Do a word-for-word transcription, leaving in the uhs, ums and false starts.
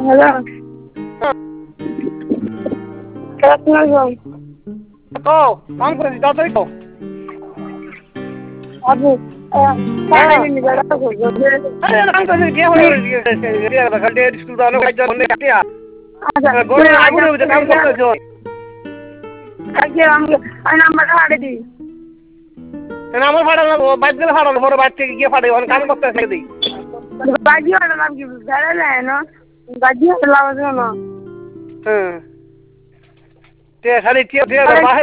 hello আসসালামু তো কাম করে তাড়াতাড়ি তো আপু ফাইনালি বেড়া করব আরে কাম করে গিয়ে হয়ে গিয়ে খালি স্কুল দাও কাজ করতে কাটিয়া আচ্ছা গরমে আগুন হইছে কাম করতেছ কালকে আমি আমি নাম্বারটা হারিয়ে দিই না আমার ফাড়ানো বাইক গেলে ফাড়ানো বড় বাইক থেকে গিয়ে ফাড়াই কাম করতে থাকে দেই বাজি হলো নাম কি বেড়া যায় না বাজি হলো লাভ না হ্যাঁ তে খালি টিয়া টিয়া